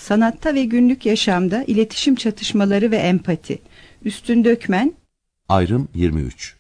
Sanatta ve günlük yaşamda iletişim çatışmaları ve empati. Üstün Dökmen. Ayrım 23.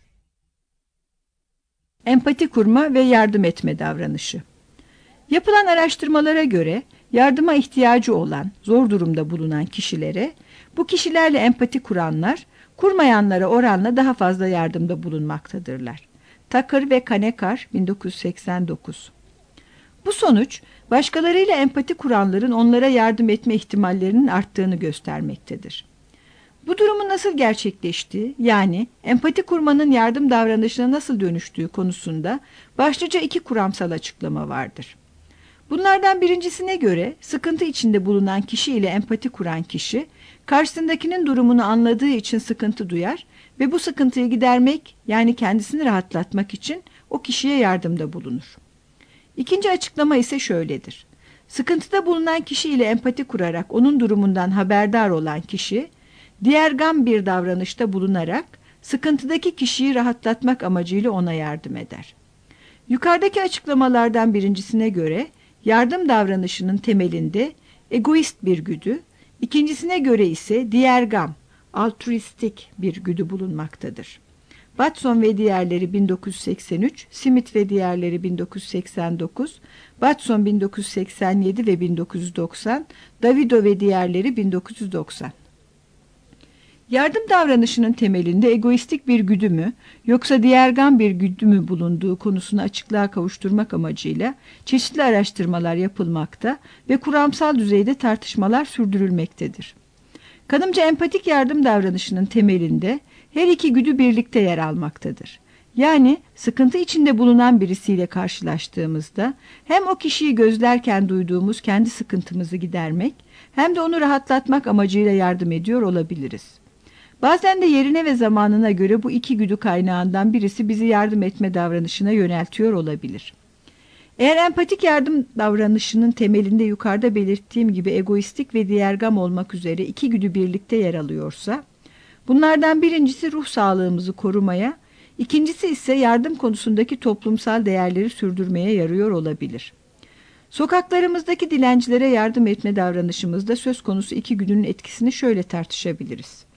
Empati kurma ve yardım etme davranışı. Yapılan araştırmalara göre yardıma ihtiyacı olan, zor durumda bulunan kişilere, bu kişilerle empati kuranlar, kurmayanlara oranla daha fazla yardımda bulunmaktadırlar. Tucker ve Kanekar, 1989. Bu sonuç, başkalarıyla empati kuranların onlara yardım etme ihtimallerinin arttığını göstermektedir. Bu durumun nasıl gerçekleştiği, yani empati kurmanın yardım davranışına nasıl dönüştüğü konusunda başlıca iki kuramsal açıklama vardır. Bunlardan birincisine göre sıkıntı içinde bulunan kişi ile empati kuran kişi, karşısındakinin durumunu anladığı için sıkıntı duyar ve bu sıkıntıyı gidermek, yani kendisini rahatlatmak için o kişiye yardımda bulunur. İkinci açıklama ise şöyledir. Sıkıntıda bulunan kişi ile empati kurarak onun durumundan haberdar olan kişi, diğergam bir davranışta bulunarak sıkıntıdaki kişiyi rahatlatmak amacıyla ona yardım eder. Yukarıdaki açıklamalardan birincisine göre yardım davranışının temelinde egoist bir güdü, ikincisine göre ise diğergam, altruistik bir güdü bulunmaktadır. Watson ve diğerleri 1983, Smith ve diğerleri 1989, Watson 1987 ve 1990, Davido ve diğerleri 1990. Yardım davranışının temelinde egoistik bir güdü mü, yoksa diğergam bir güdü mü bulunduğu konusunu açıklığa kavuşturmak amacıyla çeşitli araştırmalar yapılmakta ve kuramsal düzeyde tartışmalar sürdürülmektedir. Kanımca empatik yardım davranışının temelinde her iki güdü birlikte yer almaktadır. Yani sıkıntı içinde bulunan birisiyle karşılaştığımızda hem o kişiyi gözlerken duyduğumuz kendi sıkıntımızı gidermek hem de onu rahatlatmak amacıyla yardım ediyor olabiliriz. Bazen de yerine ve zamanına göre bu iki güdü kaynağından birisi bizi yardım etme davranışına yöneltiyor olabilir. Eğer empatik yardım davranışının temelinde yukarıda belirttiğim gibi egoistik ve diğergam olmak üzere iki güdü birlikte yer alıyorsa, bunlardan birincisi ruh sağlığımızı korumaya, ikincisi ise yardım konusundaki toplumsal değerleri sürdürmeye yarıyor olabilir. Sokaklarımızdaki dilencilere yardım etme davranışımızda söz konusu iki güdünün etkisini şöyle tartışabiliriz.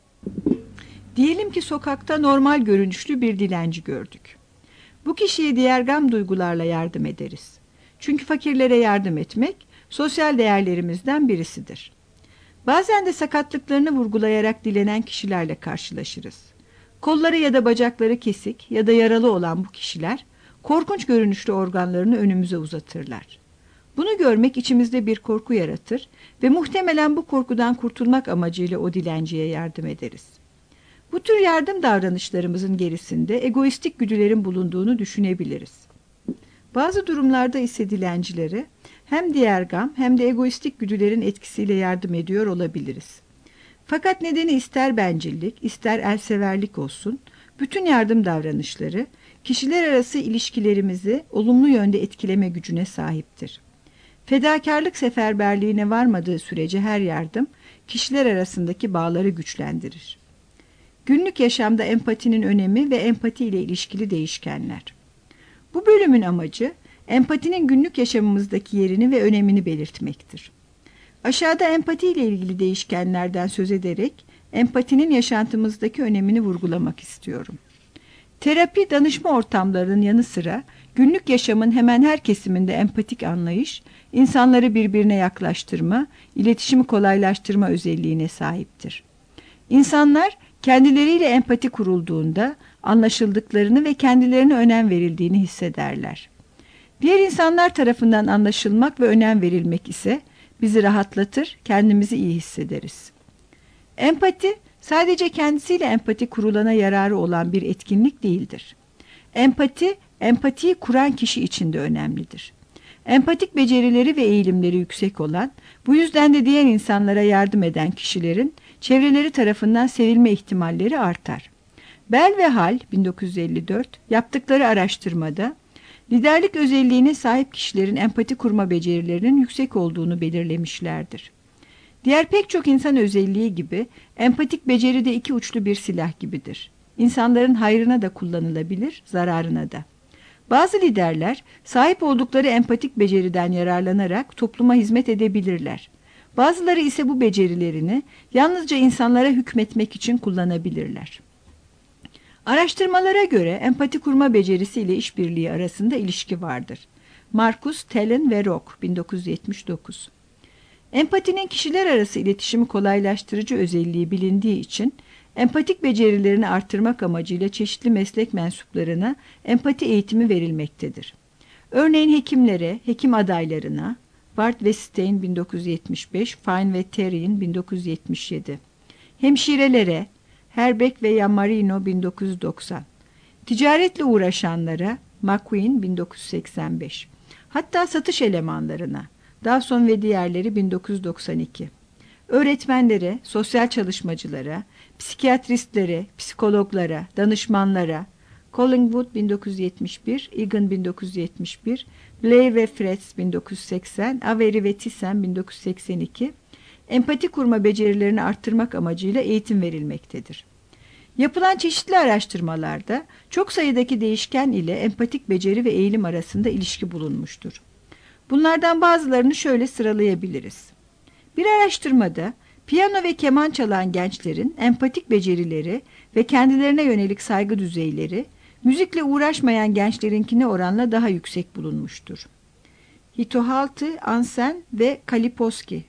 Diyelim ki sokakta normal görünüşlü bir dilenci gördük. Bu kişiye diğergam duygularla yardım ederiz. Çünkü fakirlere yardım etmek sosyal değerlerimizden birisidir. Bazen de sakatlıklarını vurgulayarak dilenen kişilerle karşılaşırız. Kolları ya da bacakları kesik ya da yaralı olan bu kişiler korkunç görünüşlü organlarını önümüze uzatırlar. Bunu görmek içimizde bir korku yaratır ve muhtemelen bu korkudan kurtulmak amacıyla o dilenciye yardım ederiz. Bu tür yardım davranışlarımızın gerisinde egoistik güdülerin bulunduğunu düşünebiliriz. Bazı durumlarda ise dilencilere hem diğergam hem de egoistik güdülerin etkisiyle yardım ediyor olabiliriz. Fakat nedeni ister bencillik, ister elseverlik olsun, bütün yardım davranışları kişiler arası ilişkilerimizi olumlu yönde etkileme gücüne sahiptir. Fedakarlık seferberliğine varmadığı sürece her yardım kişiler arasındaki bağları güçlendirir. Günlük yaşamda empatinin önemi ve empati ile ilişkili değişkenler. Bu bölümün amacı empatinin günlük yaşamımızdaki yerini ve önemini belirtmektir. Aşağıda empati ile ilgili değişkenlerden söz ederek empatinin yaşantımızdaki önemini vurgulamak istiyorum. Terapi, danışma ortamlarının yanı sıra günlük yaşamın hemen her kesiminde empatik anlayış, insanları birbirine yaklaştırma, iletişimi kolaylaştırma özelliğine sahiptir. İnsanlar kendileriyle empati kurulduğunda anlaşıldıklarını ve kendilerine önem verildiğini hissederler. Diğer insanlar tarafından anlaşılmak ve önem verilmek ise bizi rahatlatır, kendimizi iyi hissederiz. Empati, sadece kendisiyle empati kurulana yararı olan bir etkinlik değildir. Empatiyi kuran kişi için de önemlidir. Empatik becerileri ve eğilimleri yüksek olan, bu yüzden de diğer insanlara yardım eden kişilerin çevreleri tarafından sevilme ihtimalleri artar. Bell ve Hall 1954 yaptıkları araştırmada liderlik özelliğine sahip kişilerin empati kurma becerilerinin yüksek olduğunu belirlemişlerdir. Diğer pek çok insan özelliği gibi empatik beceri de iki uçlu bir silah gibidir. İnsanların hayrına da kullanılabilir, zararına da. Bazı liderler sahip oldukları empatik beceriden yararlanarak topluma hizmet edebilirler. Bazıları ise bu becerilerini yalnızca insanlara hükmetmek için kullanabilirler. Araştırmalara göre empati kurma becerisi ile işbirliği arasında ilişki vardır. Marcus, Talen ve Rock, 1979. Empatinin kişiler arası iletişimi kolaylaştırıcı özelliği bilindiği için empatik becerilerini artırmak amacıyla çeşitli meslek mensuplarına empati eğitimi verilmektedir. Örneğin hekimlere, hekim adaylarına, Ward ve Stein 1975, Fine ve Terrien 1977, hemşirelere, Herbeck ve Yammarino 1990, ticaretle uğraşanlara, McQueen 1985, hatta satış elemanlarına, Dawson ve diğerleri 1992, öğretmenlere, sosyal çalışmacılara, psikiyatristlere, psikologlara, danışmanlara, Collingwood 1971, Egan 1971, Blair ve Fretz 1980, Avery ve Thyssen 1982, empati kurma becerilerini arttırmak amacıyla eğitim verilmektedir. Yapılan çeşitli araştırmalarda çok sayıdaki değişken ile empatik beceri ve eğilim arasında ilişki bulunmuştur. Bunlardan bazılarını şöyle sıralayabiliriz. Bir araştırmada piyano ve keman çalan gençlerin empatik becerileri ve kendilerine yönelik saygı düzeyleri, müzikle uğraşmayan gençlerinkine oranla daha yüksek bulunmuştur. Hitohaltı, Ansen ve Kaliposki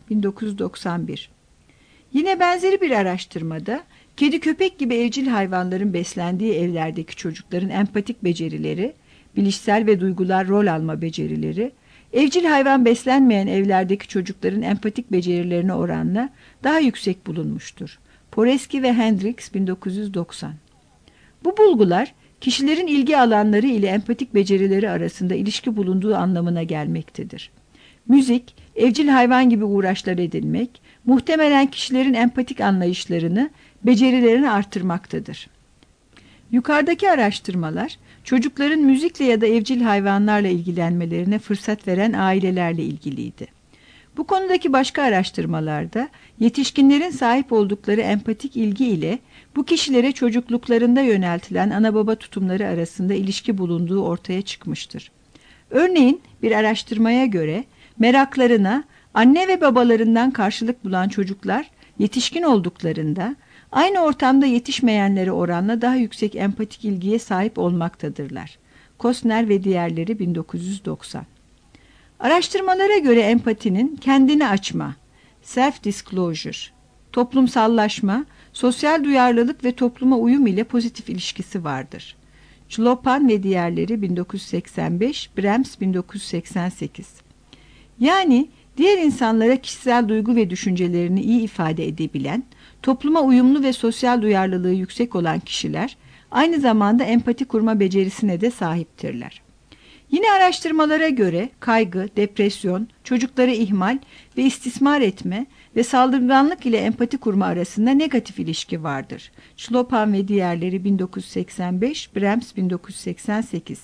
1991. Yine benzeri bir araştırmada kedi köpek gibi evcil hayvanların beslendiği evlerdeki çocukların empatik becerileri, bilişsel ve duygular rol alma becerileri, evcil hayvan beslenmeyen evlerdeki çocukların empatik becerilerine oranla daha yüksek bulunmuştur. Poreski ve Hendricks 1990. Bu bulgular kişilerin ilgi alanları ile empatik becerileri arasında ilişki bulunduğu anlamına gelmektedir. Müzik, evcil hayvan gibi uğraşlar edinmek, muhtemelen kişilerin empatik anlayışlarını, becerilerini artırmaktadır. Yukarıdaki araştırmalar, çocukların müzikle ya da evcil hayvanlarla ilgilenmelerine fırsat veren ailelerle ilgiliydi. Bu konudaki başka araştırmalarda, yetişkinlerin sahip oldukları empatik ilgi ile bu kişilere çocukluklarında yöneltilen ana baba tutumları arasında ilişki bulunduğu ortaya çıkmıştır. Örneğin bir araştırmaya göre meraklarına anne ve babalarından karşılık bulan çocuklar yetişkin olduklarında aynı ortamda yetişmeyenlere oranla daha yüksek empatik ilgiye sahip olmaktadırlar. Kostner ve diğerleri 1990. Araştırmalara göre empatinin kendini açma, self-disclosure, toplumsallaşma, sosyal duyarlılık ve topluma uyum ile pozitif ilişkisi vardır. Chlopan ve diğerleri 1985, Brems 1988. Yani diğer insanlara kişisel duygu ve düşüncelerini iyi ifade edebilen, topluma uyumlu ve sosyal duyarlılığı yüksek olan kişiler aynı zamanda empati kurma becerisine de sahiptirler. Yine araştırmalara göre kaygı, depresyon, çocukları ihmal ve istismar etme ve saldırganlık ile empati kurma arasında negatif ilişki vardır. Chlopan ve diğerleri 1985, Brems 1988.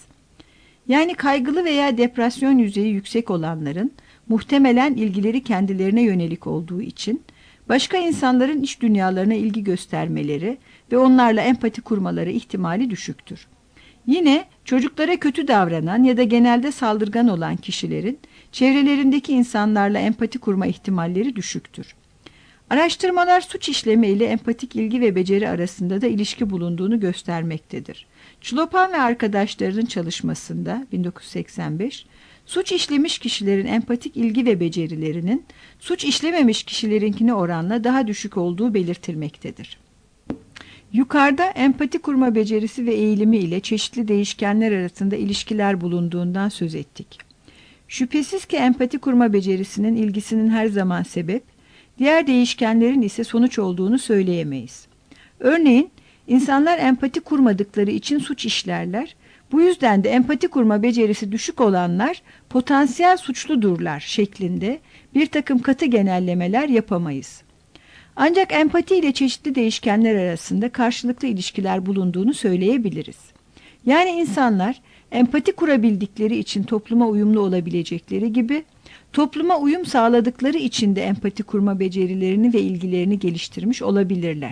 Yani kaygılı veya depresyon yüzeyi yüksek olanların muhtemelen ilgileri kendilerine yönelik olduğu için başka insanların iç dünyalarına ilgi göstermeleri ve onlarla empati kurmaları ihtimali düşüktür. Yine çocuklara kötü davranan ya da genelde saldırgan olan kişilerin çevrelerindeki insanlarla empati kurma ihtimalleri düşüktür. Araştırmalar suç işlemi ile empatik ilgi ve beceri arasında da ilişki bulunduğunu göstermektedir. Chlopan ve arkadaşlarının çalışmasında 1985, suç işlemiş kişilerin empatik ilgi ve becerilerinin suç işlememiş kişilerinkine oranla daha düşük olduğu belirtilmektedir. Yukarıda empati kurma becerisi ve eğilimi ile çeşitli değişkenler arasında ilişkiler bulunduğundan söz ettik. Şüphesiz ki empati kurma becerisinin ilgisinin her zaman sebep, diğer değişkenlerin ise sonuç olduğunu söyleyemeyiz. Örneğin, insanlar empati kurmadıkları için suç işlerler, bu yüzden de empati kurma becerisi düşük olanlar potansiyel suçludurlar şeklinde bir takım katı genellemeler yapamayız. Ancak empati ile çeşitli değişkenler arasında karşılıklı ilişkiler bulunduğunu söyleyebiliriz. Yani insanlar empati kurabildikleri için topluma uyumlu olabilecekleri gibi, topluma uyum sağladıkları için de empati kurma becerilerini ve ilgilerini geliştirmiş olabilirler.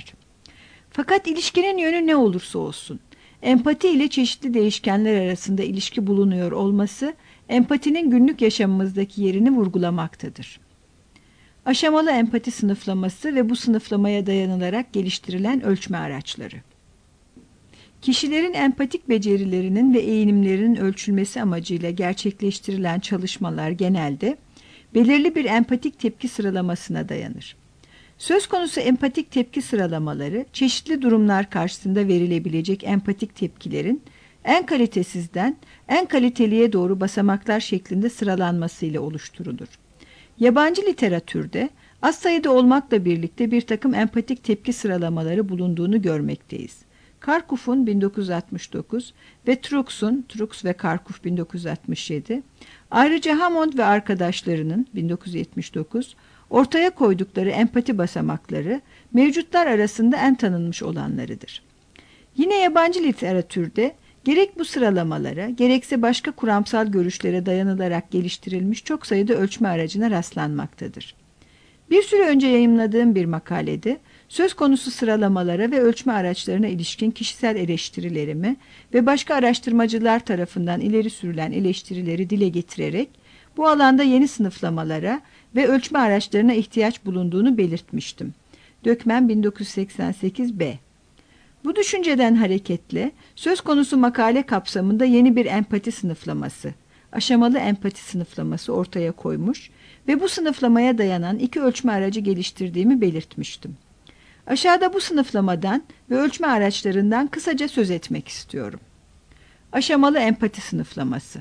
Fakat ilişkinin yönü ne olursa olsun, empati ile çeşitli değişkenler arasında ilişki bulunuyor olması, empatinin günlük yaşamımızdaki yerini vurgulamaktadır. Aşamalı empati sınıflaması ve bu sınıflamaya dayanılarak geliştirilen ölçme araçları. Kişilerin empatik becerilerinin ve eğilimlerinin ölçülmesi amacıyla gerçekleştirilen çalışmalar genelde belirli bir empatik tepki sıralamasına dayanır. Söz konusu empatik tepki sıralamaları, çeşitli durumlar karşısında verilebilecek empatik tepkilerin en kalitesizden en kaliteliye doğru basamaklar şeklinde sıralanmasıyla oluşturulur. Yabancı literatürde az sayıda olmakla birlikte bir takım empatik tepki sıralamaları bulunduğunu görmekteyiz. Karkuf'un 1969 ve Truxx ve Karkuf 1967, ayrıca Hammond ve arkadaşlarının 1979 ortaya koydukları empati basamakları mevcutlar arasında en tanınmış olanlarıdır. Yine yabancı literatürde gerek bu sıralamalara, gerekse başka kuramsal görüşlere dayanılarak geliştirilmiş çok sayıda ölçme aracına rastlanmaktadır. Bir süre önce yayımladığım bir makalede söz konusu sıralamalara ve ölçme araçlarına ilişkin kişisel eleştirilerimi ve başka araştırmacılar tarafından ileri sürülen eleştirileri dile getirerek bu alanda yeni sınıflamalara ve ölçme araçlarına ihtiyaç bulunduğunu belirtmiştim. Dökmen 1988b. Bu düşünceden hareketle söz konusu makale kapsamında yeni bir empati sınıflaması, aşamalı empati sınıflaması ortaya koymuş ve bu sınıflamaya dayanan iki ölçme aracı geliştirdiğimi belirtmiştim. Aşağıda bu sınıflamadan ve ölçme araçlarından kısaca söz etmek istiyorum. Aşamalı empati sınıflaması.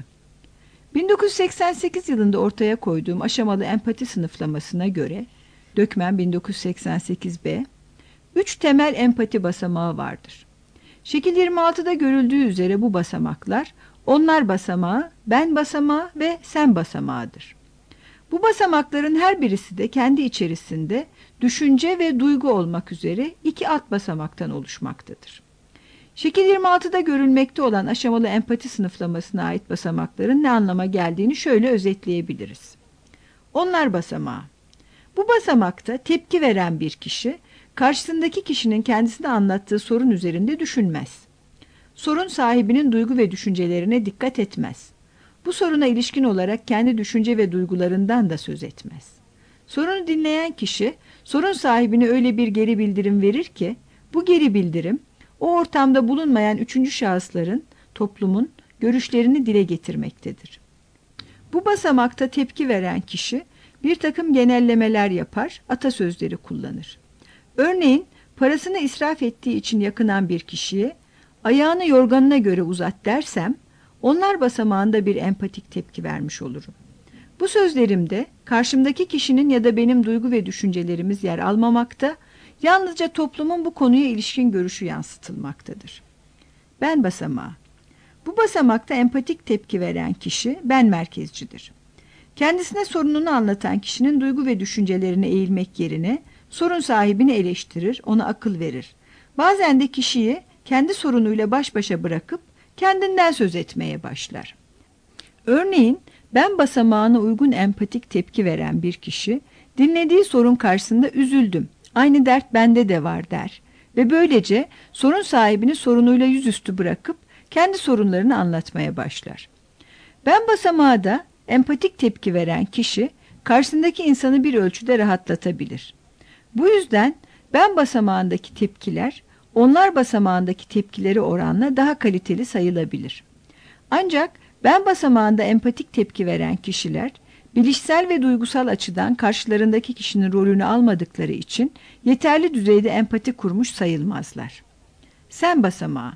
1988 yılında ortaya koyduğum aşamalı empati sınıflamasına göre, Dökmen 1988b, 3 temel empati basamağı vardır. Şekil 26'da görüldüğü üzere bu basamaklar, onlar basamağı, ben basamağı ve sen basamağıdır. Bu basamakların her birisi de kendi içerisinde düşünce ve duygu olmak üzere iki alt basamaktan oluşmaktadır. Şekil 26'da görülmekte olan aşamalı empati sınıflamasına ait basamakların ne anlama geldiğini şöyle özetleyebiliriz. Onlar basamağı. Bu basamakta tepki veren bir kişi, karşısındaki kişinin kendisine anlattığı sorun üzerinde düşünmez. Sorun sahibinin duygu ve düşüncelerine dikkat etmez. Bu soruna ilişkin olarak kendi düşünce ve duygularından da söz etmez. Sorunu dinleyen kişi, sorun sahibine öyle bir geri bildirim verir ki, bu geri bildirim, o ortamda bulunmayan üçüncü şahısların, toplumun görüşlerini dile getirmektedir. Bu basamakta tepki veren kişi, bir takım genellemeler yapar, atasözleri kullanır. Örneğin, parasını israf ettiği için yakınan bir kişiye, ayağını yorganına göre uzat dersem, onlar basamağında bir empatik tepki vermiş olurum. Bu sözlerimde karşımdaki kişinin ya da benim duygu ve düşüncelerimiz yer almamakta, yalnızca toplumun bu konuya ilişkin görüşü yansıtılmaktadır. Ben basamağı. Bu basamakta empatik tepki veren kişi ben merkezcidir. Kendisine sorununu anlatan kişinin duygu ve düşüncelerine eğilmek yerine sorun sahibini eleştirir, ona akıl verir. Bazen de kişiyi kendi sorunuyla baş başa bırakıp kendinden söz etmeye başlar. Örneğin ben basamağına uygun empatik tepki veren bir kişi dinlediği sorun karşısında üzüldüm, aynı dert bende de var der ve böylece sorun sahibini sorunuyla yüzüstü bırakıp kendi sorunlarını anlatmaya başlar. Ben basamağı da empatik tepki veren kişi karşısındaki insanı bir ölçüde rahatlatabilir. Bu yüzden ben basamağındaki tepkiler onlar basamağındaki tepkileri oranla daha kaliteli sayılabilir. Ancak ben basamağında empatik tepki veren kişiler bilişsel ve duygusal açıdan karşılarındaki kişinin rolünü almadıkları için yeterli düzeyde empati kurmuş sayılmazlar. Sen basamağı.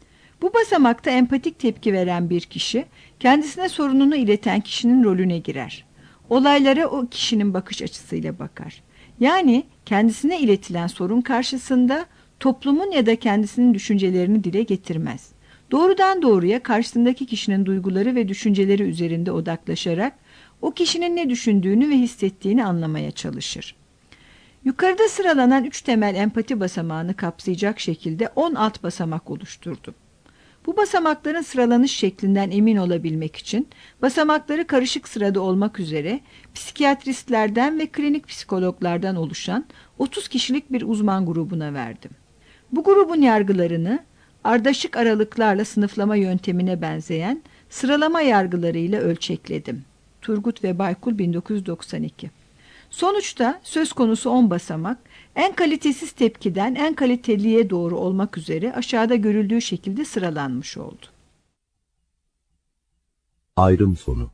Bu basamakta empatik tepki veren bir kişi kendisine sorununu ileten kişinin rolüne girer. Olaylara o kişinin bakış açısıyla bakar. Yani kendisine iletilen sorun karşısında toplumun ya da kendisinin düşüncelerini dile getirmez. Doğrudan doğruya karşısındaki kişinin duyguları ve düşünceleri üzerinde odaklaşarak o kişinin ne düşündüğünü ve hissettiğini anlamaya çalışır. Yukarıda sıralanan 3 temel empati basamağını kapsayacak şekilde 10 alt basamak oluşturdum. Bu basamakların sıralanış şeklinden emin olabilmek için basamakları karışık sırada olmak üzere psikiyatristlerden ve klinik psikologlardan oluşan 30 kişilik bir uzman grubuna verdim. Bu grubun yargılarını ardışık aralıklarla sınıflama yöntemine benzeyen sıralama yargılarıyla ölçekledim. Turgut ve Baykul 1992. Sonuçta söz konusu 10 basamak en kalitesiz tepkiden en kaliteliye doğru olmak üzere aşağıda görüldüğü şekilde sıralanmış oldu. Ayrım sonu.